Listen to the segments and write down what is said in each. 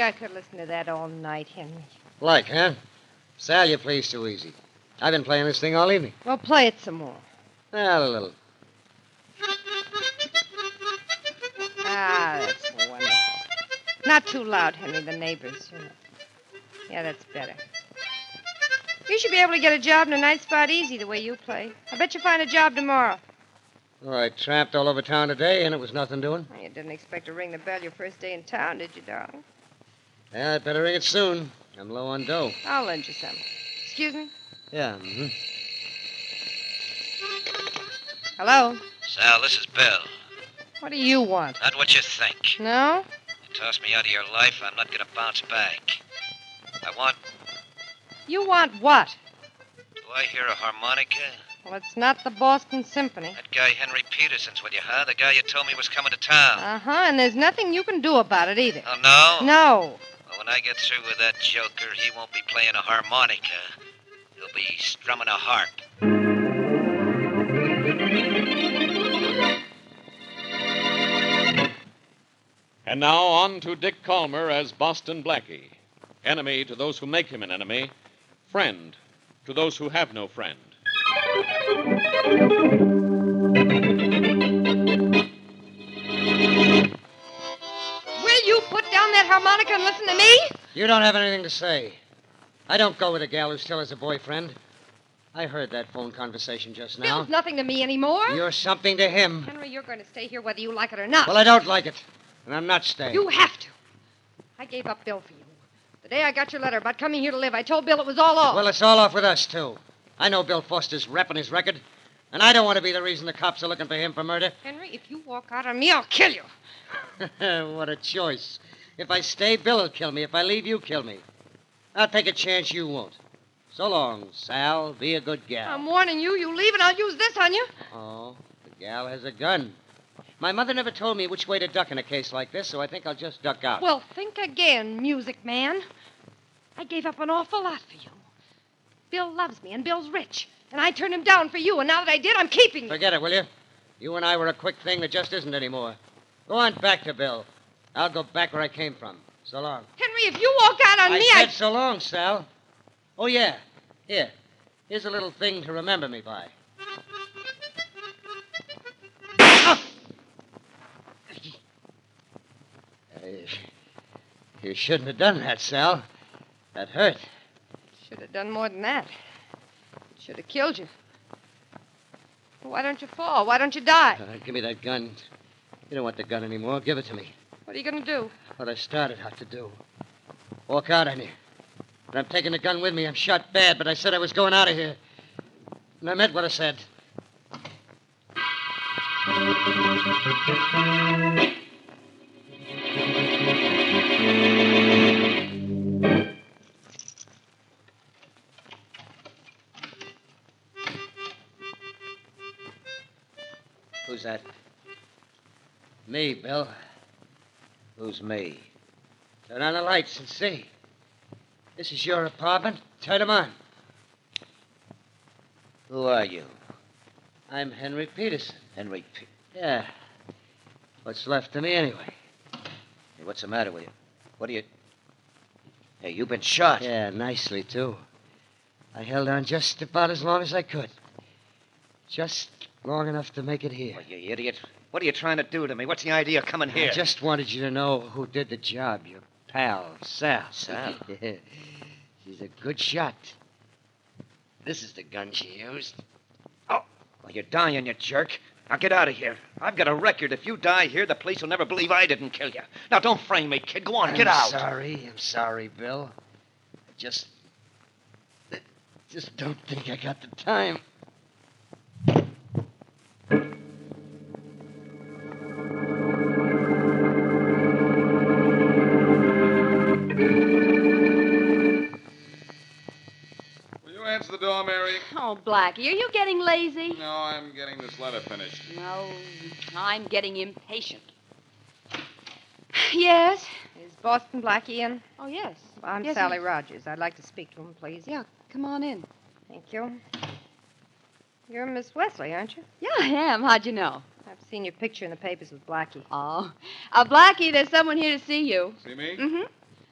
I could listen to that all night, Henry. Like, huh? Sal, you play too easy. I've been playing this thing all evening. Well, play it some more. Well, a little. Ah, that's wonderful. Not too loud, Henry, the neighbors. Yeah, that's better. You should be able to get a job in a night spot easy the way you play. I bet you find a job tomorrow. Oh, I tramped all over town today, and it was nothing doing. Well, you didn't expect to ring the bell your first day in town, did you, darling? Yeah, I'd better ring it soon. I'm low on dough. I'll lend you some. Excuse me? Yeah, mm-hmm. Hello? Sal, this is Bill. What do you want? Not what you think. No? You tossed me out of your life, I'm not going to bounce back. I want... You want what? Do I hear a harmonica? Well, it's not the Boston Symphony. That guy Henry Peterson's with you, huh? The guy you told me was coming to town. Uh-huh, and there's nothing you can do about it either. Oh, no? No. Well, when I get through with that joker, he won't be playing a harmonica. He'll be strumming a harp. And now on to Dick Calmer as Boston Blackie. Enemy to those who make him an enemy. Friend to those who have no friend. Will you put down that harmonica and listen to me? You don't have anything to say. I don't go with a gal who still has a boyfriend. I heard that phone conversation just now. Bill's nothing to me anymore. You're something to him. Henry, you're going to stay here whether you like it or not. Well, I don't like it, and I'm not staying. You have to. I gave up Bill for you. The day I got your letter about coming here to live, I told Bill it was all off. Well, it's all off with us, too. I know Bill Foster's repping his record, and I don't want to be the reason the cops are looking for him for murder. Henry, if you walk out on me, I'll kill you. What a choice. If I stay, Bill will kill me. If I leave, you kill me. I'll take a chance you won't. So long, Sal. Be a good gal. I'm warning you. You leave and I'll use this on you. Oh, the gal has a gun. My mother never told me which way to duck in a case like this, so I think I'll just duck out. Well, think again, music man. I gave up an awful lot for you. Bill loves me, and Bill's rich. And I turned him down for you, and now that I did, I'm keeping you. Forget it, will you? You and I were a quick thing that just isn't anymore. Go on back to Bill. I'll go back where I came from. So long. Henry, if you walk out on me, I said so long, Sal. Oh, yeah. Here. Here's a little thing to remember me by. You shouldn't have done that, Sal. That hurt. Should have done more than that. Should have killed you. Why don't you fall? Why don't you die? Give me that gun. You don't want the gun anymore. Give it to me. What are you going to do? What I started out to do. Walk out on you. But I'm taking the gun with me. I'm shot bad, but I said I was going out of here. And I meant what I said. Who's that? Me, Bill. Who's me? Turn on the lights and see. This is your apartment. Turn them on. Who are you? I'm Henry Peterson. Henry Yeah. What's left of me, anyway? Hey, what's the matter with you? What are you... Hey, you've been shot. Yeah, nicely, too. I held on just about as long as I could. Just long enough to make it here. Oh, you idiot. What are you trying to do to me? What's the idea of coming here? I just wanted you to know who did the job. Your pal, Sal. Sal? Yeah. She's a good shot. This is the gun she used. Oh, well, you're dying, you jerk. Now get out of here. I've got a record. If you die here, the police will never believe I didn't kill you. Now, don't frame me, kid. Go on, get out. I'm sorry, Bill. I just don't think I got the time. Answer the door, Mary. Oh, Blackie, are you getting lazy? No, I'm getting this letter finished. No, I'm getting impatient. Yes? Is Boston Blackie in? Oh, yes. Well, I'm Yes, Sally he- Rogers. I'd like to speak to him, please. Yeah, come on in. Thank you. You're Miss Wesley, aren't you? Yeah, I am. How'd you know? I've seen your picture in the papers with Blackie. Oh. Blackie, there's someone here to see you. See me? Mm-hmm.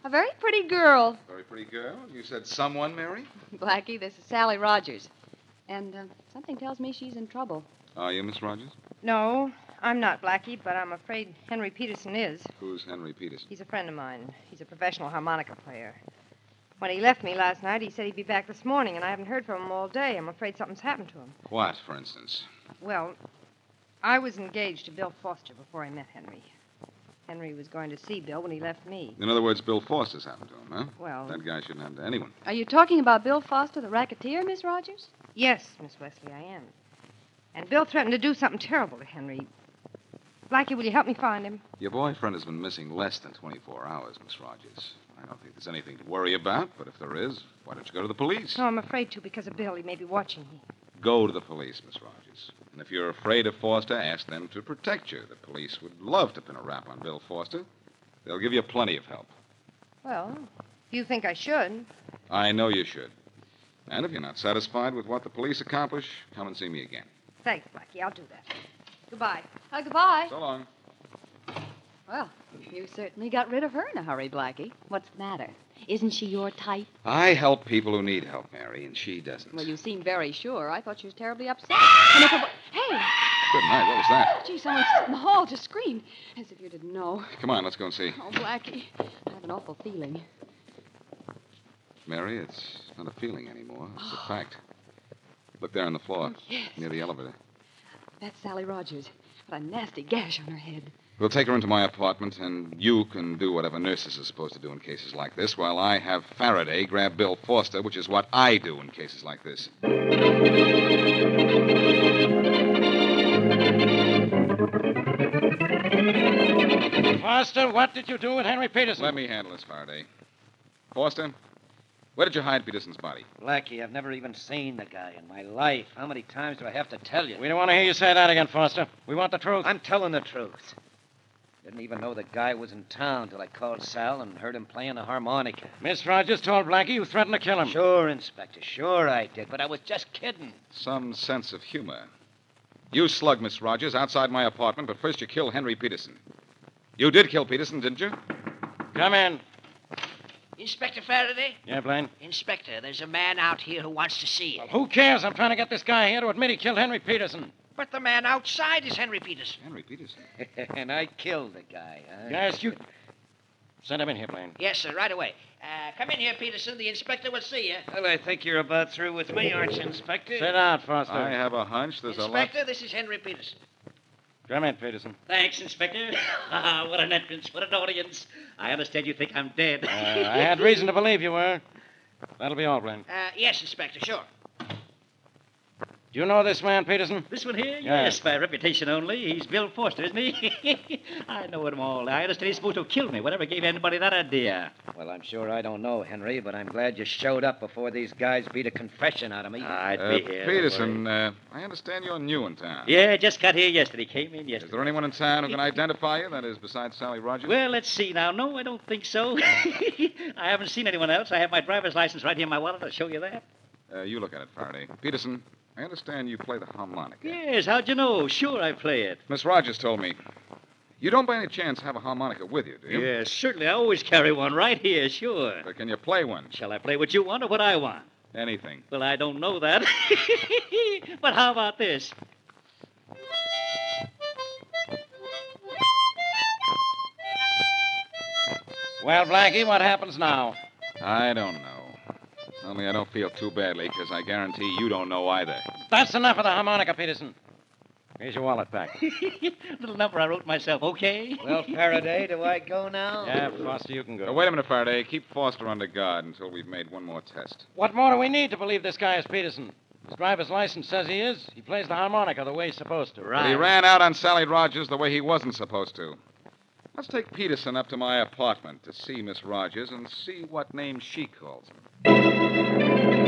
A very pretty girl. Very pretty girl. You said someone, Mary? Blackie, this is Sally Rogers. And something tells me she's in trouble. Are you, Miss Rogers? No, I'm not Blackie, but I'm afraid Henry Peterson is. Who's Henry Peterson? He's a friend of mine. He's a professional harmonica player. When he left me last night, he said he'd be back this morning, and I haven't heard from him all day. I'm afraid something's happened to him. What, for instance? Well, I was engaged to Bill Foster before I met Henry. Henry was going to see Bill when he left me. In other words, Bill Foster's happened to him, huh? Well, That guy shouldn't happen to anyone. Are you talking about Bill Foster, the racketeer, Miss Rogers? yes, Miss Wesley, I am. And Bill threatened to do something terrible to Henry. Blackie, will you help me find him? Your boyfriend has been missing less than 24 hours, Miss Rogers. I don't think there's anything to worry about, but if there is, why don't you go to the police? No, I'm afraid to because of Bill. He may be watching me. Go to the police, Miss Rogers. And if you're afraid of Foster, ask them to protect you. The police would love to pin a rap on Bill Foster. They'll give you plenty of help. Well, if you think I should. I know you should. And if you're not satisfied with what the police accomplish, come and see me again. Thanks, Blackie. I'll do that. Goodbye. Goodbye. So long. Well, you certainly got rid of her in a hurry, Blackie. What's the matter? Isn't she your type? I help people who need help, Mary, and she doesn't. Well, you seem very sure. I thought she was terribly upset. And if it wa- Hey! Good night. What was that? Gee, someone in the hall just screamed. As if you didn't know. Come on, let's go and see. Oh, Blackie, I have an awful feeling. Mary, it's not a feeling anymore. It's a fact. Look there on the floor, Yes. near the elevator. That's Sally Rogers. Got a nasty gash on her head. We'll take her into my apartment, and you can do whatever nurses are supposed to do in cases like this, while I have Faraday grab Bill Foster, which is what I do in cases like this. Foster, what did you do with Henry Peterson? Let me handle this, Faraday. Foster, where did you hide Peterson's body? Blackie, I've never even seen the guy in my life. How many times do I have to tell you? We don't want to hear you say that again, Foster. We want the truth. I'm telling the truth. Didn't even know the guy was in town till I called Sal and heard him playing the harmonica. Miss Rogers told Blackie you threatened to kill him. Sure, Inspector, sure I did, but I was just kidding. Some sense of humor. You slugged Miss Rogers outside my apartment, but first you killed Henry Peterson. You did kill Peterson, didn't you? Come in. Inspector Faraday? Yeah, Blaine? Inspector, there's a man out here who wants to see you. Well, who cares? I'm trying to get this guy here to admit he killed Henry Peterson. But the man outside is Henry Peterson. Henry Peterson? And I killed the guy, huh? Yes, you... Send him in here, Blaine. Yes, sir, right away. Come in here, Peterson. The inspector will see you. Well, I think you're about through with me, aren't you, Inspector? Sit down, Foster. I have a hunch there's Inspector, this is Henry Peterson. Come in, Peterson. Thanks, Inspector. What an entrance. What an audience. I understand you think I'm dead. I had reason to believe you were. That'll be all, Blaine. Yes, Inspector, sure. Do you know this man, Peterson? This one here? Yeah. Yes, by reputation only. He's Bill Foster, isn't he? I know him all. I understand he's supposed to have killed me. Whatever gave anybody that idea? Well, I'm sure I don't know, Henry, but I'm glad you showed up before these guys beat a confession out of me. I'd be here. don't Peterson, worry. I understand you're new in town. Yeah, just got here yesterday. Came in Is yesterday. there anyone in town who can identify you, that is, besides Sally Rogers? Well, let's see now. No, I don't think so. I haven't seen anyone else. I have my driver's license right here in my wallet. I'll show you that. You look at it, Faraday. Peterson, I understand you play the harmonica. Yes, how'd you know? Sure, I play it. Miss Rogers told me. You don't by any chance have a harmonica with you, do you? Yes, certainly. I always carry one right here, sure. So can you play one? Shall I play what you want or what I want? Anything. Well, I don't know that. But how about this? Well, Blackie, what happens now? I don't know. Only I don't feel too badly, because I guarantee you don't know either. That's enough of the harmonica, Peterson. Here's your wallet back. Little number I wrote myself, okay? Well, Faraday, do I go now? Yeah, Foster, you can go. Wait a minute, Faraday. Keep Foster under guard until we've made one more test. What more do we need to believe this guy is Peterson? His driver's license says he is. He plays the harmonica the way he's supposed to. But he ran out on Sally Rogers the way he wasn't supposed to. Let's take Peterson up to my apartment to see Miss Rogers and see what name she calls him.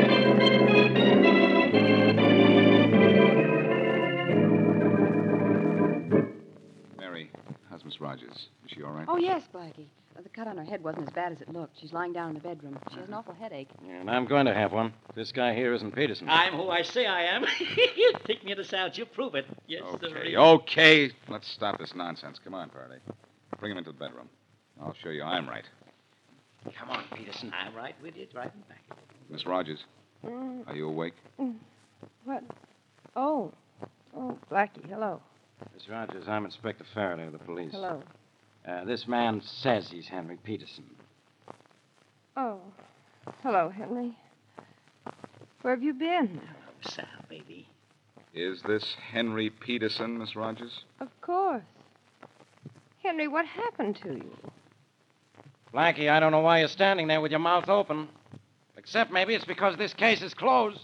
Mary, how's Miss Rogers? Is she all right? Oh, yes, Blackie. The cut on her head wasn't as bad as it looked. She's lying down in the bedroom. She has an awful headache. Yeah, and I'm going to have one. This guy here isn't Peterson. I'm who I say I am. Take me into sounds. You prove it. Yes, Okay, sir. okay. Let's stop this nonsense. Come on, Faraday. Bring him into the bedroom. I'll show you I'm right. Come on, Peterson. I'm right with you, driving back. Miss Rogers, Mm, are you awake? what? Oh. Oh, Blackie, hello. Miss Rogers, I'm Inspector Faraday of the police. Hello. This man says he's Henry Peterson. Oh. Hello, Henry. Where have you been? Sal, baby. Is this Henry Peterson, Miss Rogers? Of course. Henry, what happened to you? Blackie, I don't know why you're standing there with your mouth open. Except maybe it's because this case is closed.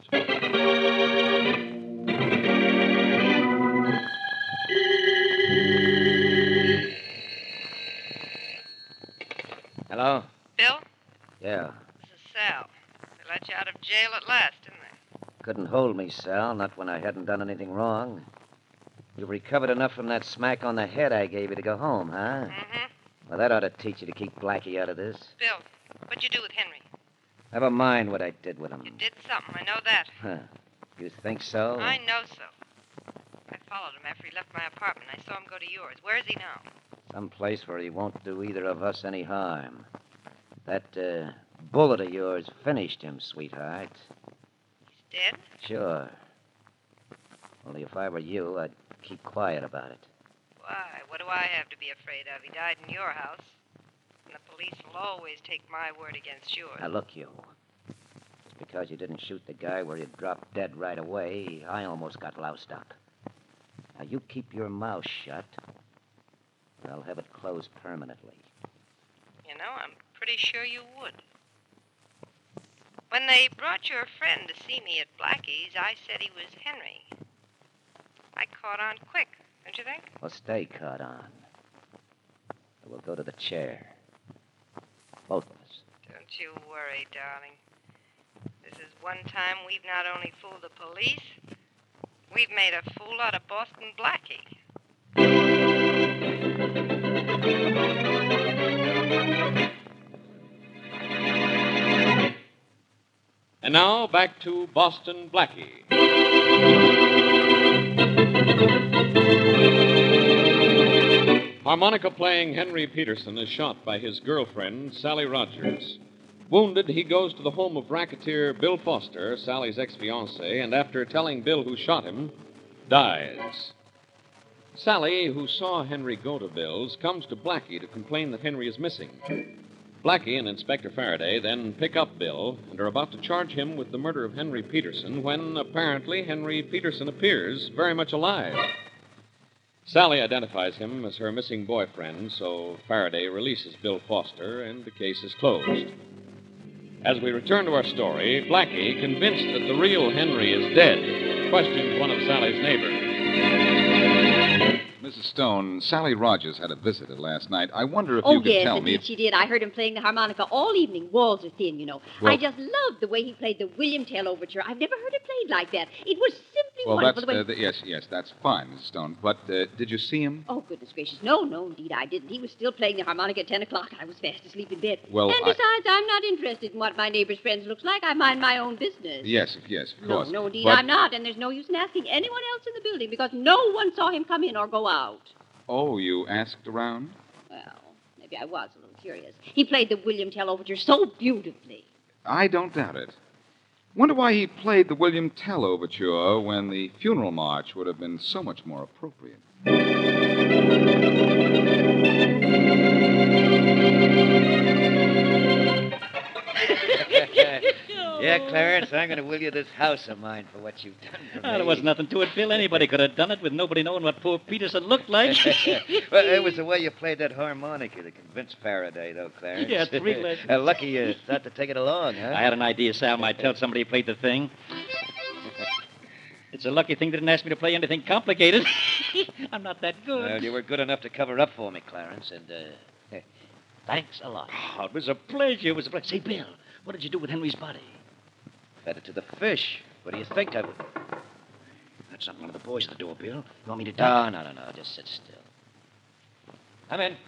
Hello? Bill, Yeah. this is Sal. They let you out of jail at last, didn't they? Couldn't hold me, Sal, not when I hadn't done anything wrong. You've recovered enough from that smack on the head I gave you to go home, huh? Mm-hmm. Well, that ought to teach you to keep Blackie out of this. Bill, what'd you do with Henry? Never mind what I did with him. You did something, I know that. Huh. You think so? I know so. I followed him after he left my apartment. I saw him go to yours. Where is he now? Some place where he won't do either of us any harm. That bullet of yours finished him, sweetheart. He's dead? Sure. Only if I were you, I'd keep quiet about it. Why? What do I have to be afraid of? He died in your house. And the police will always take my word against yours. Now, look, you. Just because you didn't shoot the guy where he dropped dead right away, I almost got loused up. Now, you keep your mouth shut, and I'll have it closed permanently. You know, I'm pretty sure you would. When they brought your friend to see me at Blackie's, I said he was Henry. I caught on quick, don't you think? Well, stay caught on. We'll go to the chair. Both of us. Don't you worry, darling. This is one time we've not only fooled the police, we've made a fool out of Boston Blackie. And now back to Boston Blackie. Harmonica playing Henry Peterson is shot by his girlfriend, Sally Rogers. Wounded, he goes to the home of racketeer Bill Foster, Sally's ex-fiancé, and after telling Bill who shot him, dies. Sally, who saw Henry go to Bill's, comes to Blackie to complain that Henry is missing. Blackie and Inspector Faraday then pick up Bill and are about to charge him with the murder of Henry Peterson when, apparently, Henry Peterson appears very much alive. Sally identifies him as her missing boyfriend, so Faraday releases Bill Foster, and the case is closed. As we return to our story, Blackie, convinced that the real Henry is dead, questions one of Sally's neighbors. Mrs. Stone, Sally Rogers had a visitor last night. I wonder if Oh, you could yes, tell indeed me. she did. I heard him playing the harmonica all evening. Walls are thin, you know. Well- I just loved the way he played the William Tell Overture. I've never heard it played like that. It was simply Well, wonderful. that's the way... yes, that's fine, Mrs. Stone. But did you see him? Oh, goodness gracious. No, indeed I didn't. He was still playing the harmonica at 10 o'clock. I was fast asleep in bed. Well, and besides, I'm not interested in what my neighbor's friends looks like. I mind my own business. Yes, of course. No, indeed But- I'm not. And there's no use in asking anyone else in the building because no one saw him come in or go out. Oh, you asked around? Well, maybe I was a little curious. He played the William Tell Overture so beautifully. I don't doubt it. Wonder why he played the William Tell Overture when the funeral march would have been so much more appropriate. Yeah, Clarence, I'm going to will you this house of mine for what you've done for me. There wasn't nothing to it, Bill. Anybody could have done it with nobody knowing what poor Peterson looked like. Well, it was the way you played that harmonica that convinced Faraday, though, Clarence. Yeah, 3 legends. Lucky you thought to take it along, huh? I had an idea Sal might tell somebody he played the thing. It's a lucky thing they didn't ask me to play anything complicated. I'm not that good. Well, you were good enough to cover up for me, Clarence, and, thanks a lot. Oh, it was a pleasure. It was a pleasure. Say, Bill, what did you do with Henry's body? Fed it to the fish. What do you think of it? That's not one of the boys at the door, Bill. You want me to No, just sit still. Come in.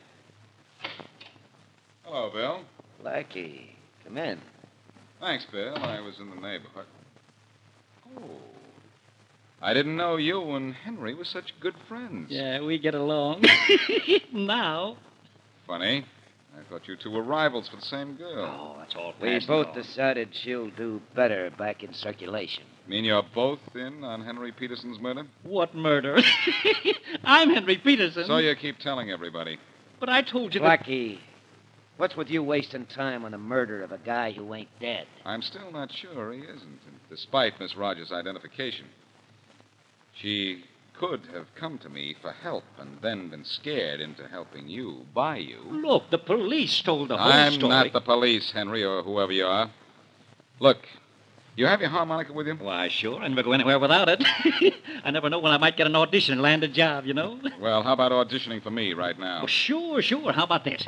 Hello, Bill. Blackie, come in. Thanks, Bill. I was in the neighborhood. Oh. I didn't know you and Henry were such good friends. Yeah, we get along. Now. Funny. I thought you two were rivals for the same girl. Oh, that's all We past both now. decided she'll do better back in circulation. Mean you're both in on Henry Peterson's murder? What murder? I'm Henry Peterson. So you keep telling everybody. But I told you that... Blackie, what's with you wasting time on the murder of a guy who ain't dead? I'm still not sure he isn't, despite Miss Rogers' identification. She could have come to me for help and then been scared into helping you, by you. Look, the police told the whole I'm story. not the police, Henry, or whoever you are. Look, you have your harmonica with you? Why, sure. I never go anywhere without it. I never know when I might get an audition and land a job, you know? Well, how about auditioning for me right now? Oh, sure. How about this?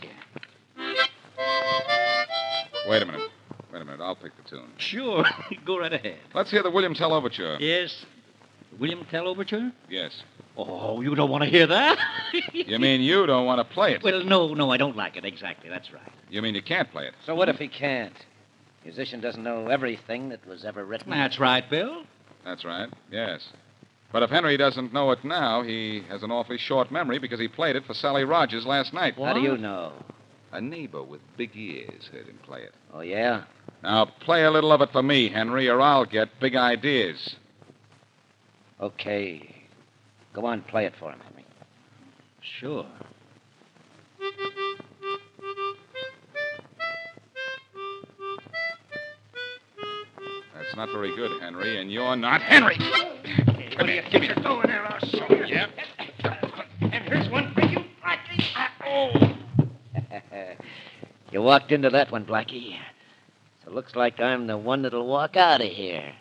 Wait a minute. I'll pick the tune. Sure. Go right ahead. Let's hear the William Tell Overture. Yes. William Tell Overture? Yes. Oh, you don't want to hear that? You mean you don't want to play it? Well, no, I don't like it. Exactly, that's right. You mean you can't play it? So what if he can't? Musician doesn't know everything that was ever written. That's right, Bill. That's right, yes. But if Henry doesn't know it now, he has an awfully short memory because he played it for Sally Rogers last night. How do you know? A neighbor with big ears heard him play it. Oh, yeah? Now, play a little of it for me, Henry, or I'll get big ideas. Okay. Go on, play it for him, Henry. Sure. That's not very good, Henry, and you're not Henry. What do you think you're doing there? I'll show you. Yeah. And here's one for you, Blackie. Oh. You walked into that one, Blackie. So it looks like I'm the one that'll walk out of here.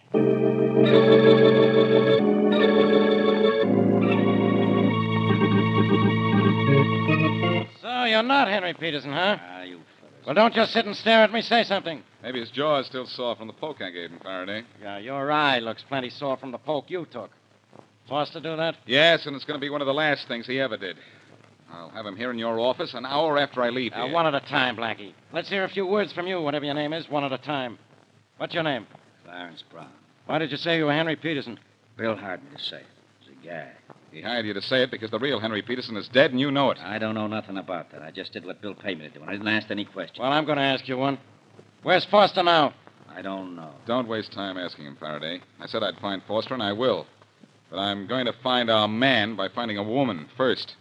So you're not Henry Peterson, huh? You fellas. Well, don't just sit and stare at me. Say something. Maybe his jaw is still sore from the poke I gave him, Faraday. Yeah, your eye looks plenty sore from the poke you took. Foster do that? Yes, and it's going to be one of the last things he ever did. I'll have him here in your office an hour after I leave here. One at a time, Blackie. Let's hear a few words from you, whatever your name is, one at a time. What's your name? Clarence Brown. Why did you say you were Henry Peterson? Bill hired me to say it. It's a gag. He hired you to say it because the real Henry Peterson is dead and you know it. I don't know nothing about that. I just did what Bill paid me to do, and I didn't ask any questions. Well, I'm going to ask you one. Where's Foster now? I don't know. Don't waste time asking him, Faraday. I said I'd find Foster, and I will. But I'm going to find our man by finding a woman first.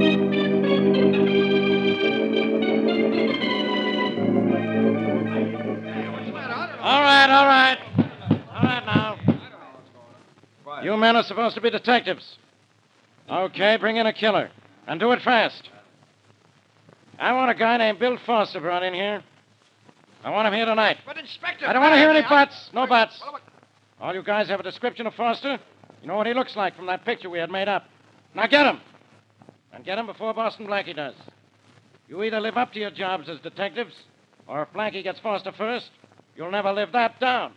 All right. All right now. You men are supposed to be detectives. Okay, bring in a killer. And do it fast. I want a guy named Bill Foster brought in here. I want him here tonight. But, Inspector... I don't want to hear any buts. No buts. All you guys have a description of Foster? You know what he looks like from that picture we had made up. Now get him. And get him before Boston Blackie does. You either live up to your jobs as detectives, or if Blackie gets Foster first, you'll never live that down.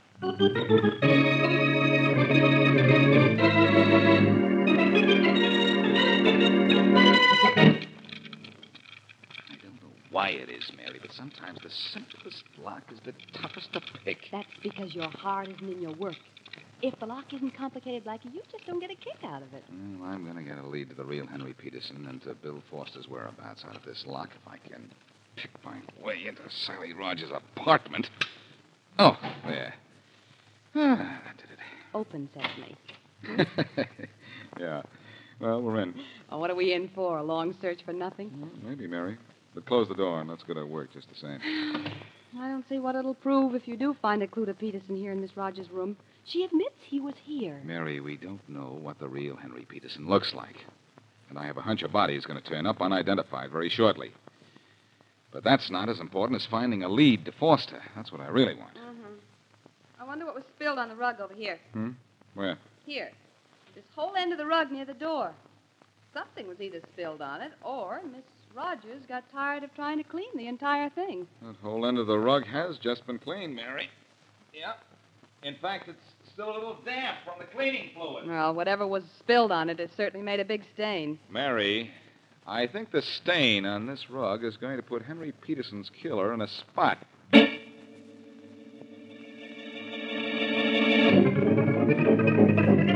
Why it is, Mary, but sometimes the simplest lock is the toughest to pick. That's because your heart isn't in your work. If the lock isn't complicated, Blackie, you just don't get a kick out of it. Well, I'm going to get a lead to the real Henry Peterson and to Bill Foster's whereabouts out of this lock if I can pick my way into Sally Rogers' apartment. Oh, there. That did Open sesame. it. Yeah. Well, we're in. Oh, what are we in for? A long search for nothing? Well, maybe, Mary. But close the door and let's get our work just the same. I don't see what it'll prove if you do find a clue to Peterson here in Miss Rogers' room. She admits he was here. Mary, we don't know what the real Henry Peterson looks like. And I have a hunch a body is going to turn up unidentified very shortly. But that's not as important as finding a lead to Foster. That's what I really want. Mm-hmm. I wonder what was spilled on the rug over here. Where? Here. This whole end of the rug near the door. Something was either spilled on it, or Miss Rogers got tired of trying to clean the entire thing. That whole end of the rug has just been cleaned, Mary. Yeah. In fact, it's still a little damp from the cleaning fluid. Well, whatever was spilled on it, it certainly made a big stain. Mary, I think the stain on this rug is going to put Henry Peterson's killer in a spot.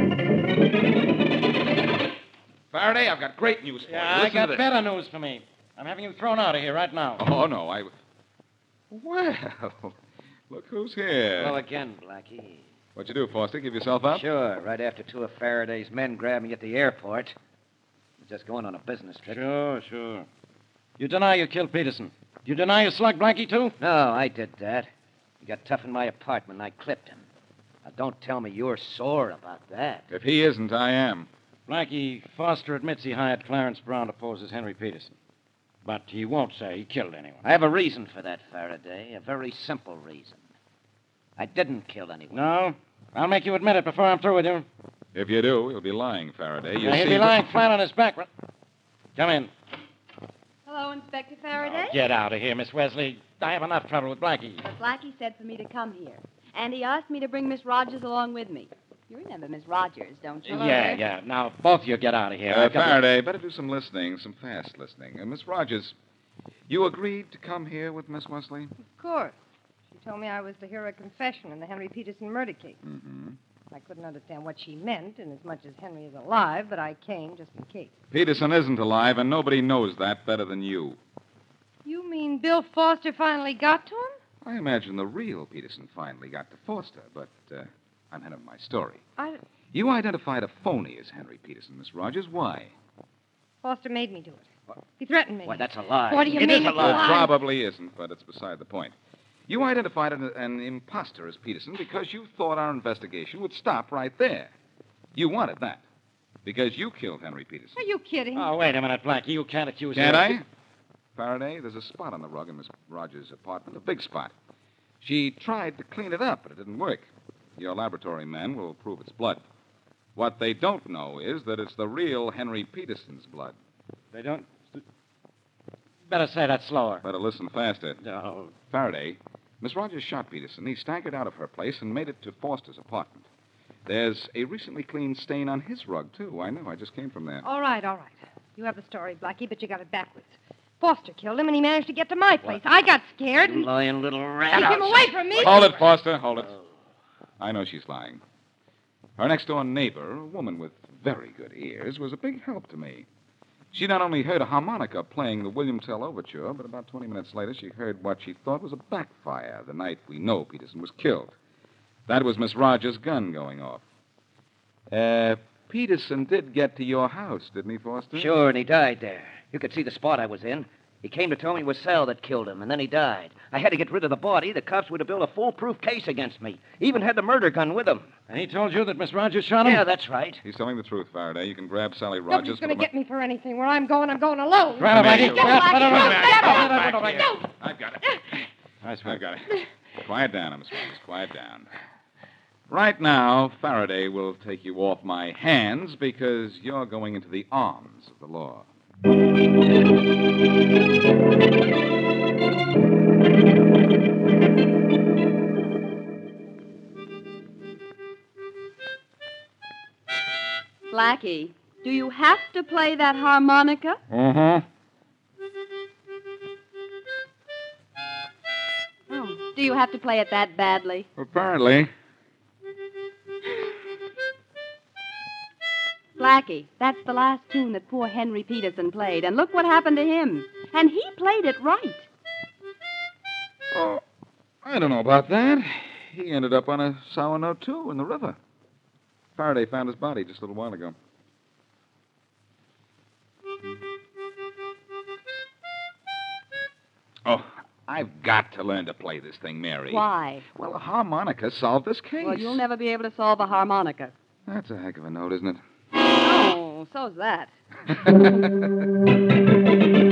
Faraday, I've got great news for you. Yeah, I Listen to got this. better news for me. I'm having you thrown out of here right now. Oh, no, Well, look who's here. Hello again, Blackie. What'd you do, Foster? Give yourself up? Sure, right after two of Faraday's men grabbed me at the airport. I'm just going on a business trip. Sure. You deny you killed Peterson. You deny you slugged Blackie, too? No, I did that. He got tough in my apartment, and I clipped him. Now, don't tell me you're sore about that. If he isn't, I am. Blackie, Foster admits he hired Clarence Brown to pose as Henry Peterson. But he won't say he killed anyone. I have a reason for that, Faraday. A very simple reason. I didn't kill anyone. No? I'll make you admit it before I'm through with you. If you do, you'll be lying, Faraday. You Now, he'll see, be lying flat on his back. Come in. Hello, Inspector Faraday. Get out of here, Miss Wesley. I have enough trouble with Blackie. But Blackie said for me to come here. And he asked me to bring Miss Rogers along with me. You remember Miss Rogers, don't you? Yeah. Now, both of you get out of here. I've got to- Faraday, better do some listening, some fast listening. Miss Rogers, you agreed to come here with Miss Wesley? Of course. She told me I was the hero confession in the Henry Peterson murder case. Mm-hmm. I couldn't understand what she meant, inasmuch as Henry is alive, but I came just in case. Peterson isn't alive, and nobody knows that better than you. You mean Bill Foster finally got to him? I imagine the real Peterson finally got to Foster, but I'm ahead of my story. You identified a phony as Henry Peterson, Miss Rogers. Why? Foster made me do it. He threatened me. Why, that's a lie. What do you It mean is a it's lie. It probably isn't, but it's beside the point. You identified an imposter as Peterson because you thought our investigation would stop right there. You wanted that. Because you killed Henry Peterson. Are you kidding? Oh, wait a minute, Blackie. You can't accuse Can't him. I? Faraday, there's a spot on the rug in Miss Rogers' apartment, a big spot. She tried to clean it up, but it didn't work. Your laboratory men will prove it's blood. What they don't know is that it's the real Henry Peterson's blood. They don't... Better say that slower. Better listen faster. No. Faraday, Miss Rogers shot Peterson. He staggered out of her place and made it to Foster's apartment. There's a recently cleaned stain on his rug, too. I know. I just came from there. All right. You have the story, Blackie, but you got it backwards. Foster killed him, and he managed to get to my place. I got scared. You lying little rat. Keep him away from me. Hold it, Foster. Hold it. I know she's lying. Her next-door neighbor, a woman with very good ears, was a big help to me. She not only heard a harmonica playing the William Tell Overture, but about 20 minutes later, she heard what she thought was a backfire the night we know Peterson was killed. That was Miss Rogers' gun going off. Peterson did get to your house, didn't he, Foster? Sure, and he died there. You could see the spot I was in. He came to tell me it was Sal that killed him, and then he died. I had to get rid of the body. The cops would have built a foolproof case against me. He even had the murder gun with him. And he told you that Miss Rogers shot him? Yeah, that's right. He's telling the truth, Faraday. You can grab Sally Rogers. Nobody's going to get me for anything. Where I'm going alone. Grab him, Blackie. I've got it. I've got it. Quiet down, Miss Rogers. Quiet down. Right now, Faraday will take you off my hands because you're going into the arms of the law. Blackie, do you have to play that harmonica? Mm-hmm. Oh, do you have to play it that badly? Apparently. Blackie, that's the last tune that poor Henry Peterson played, and look what happened to him. And he played it right. Oh, I don't know about that. He ended up on a sour note, too, in the river. Faraday found his body just a little while ago. Oh, I've got to learn to play this thing, Mary. Why? Well, a harmonica solved this case. Well, you'll never be able to solve a harmonica. That's a heck of a note, isn't it? Oh, so's that.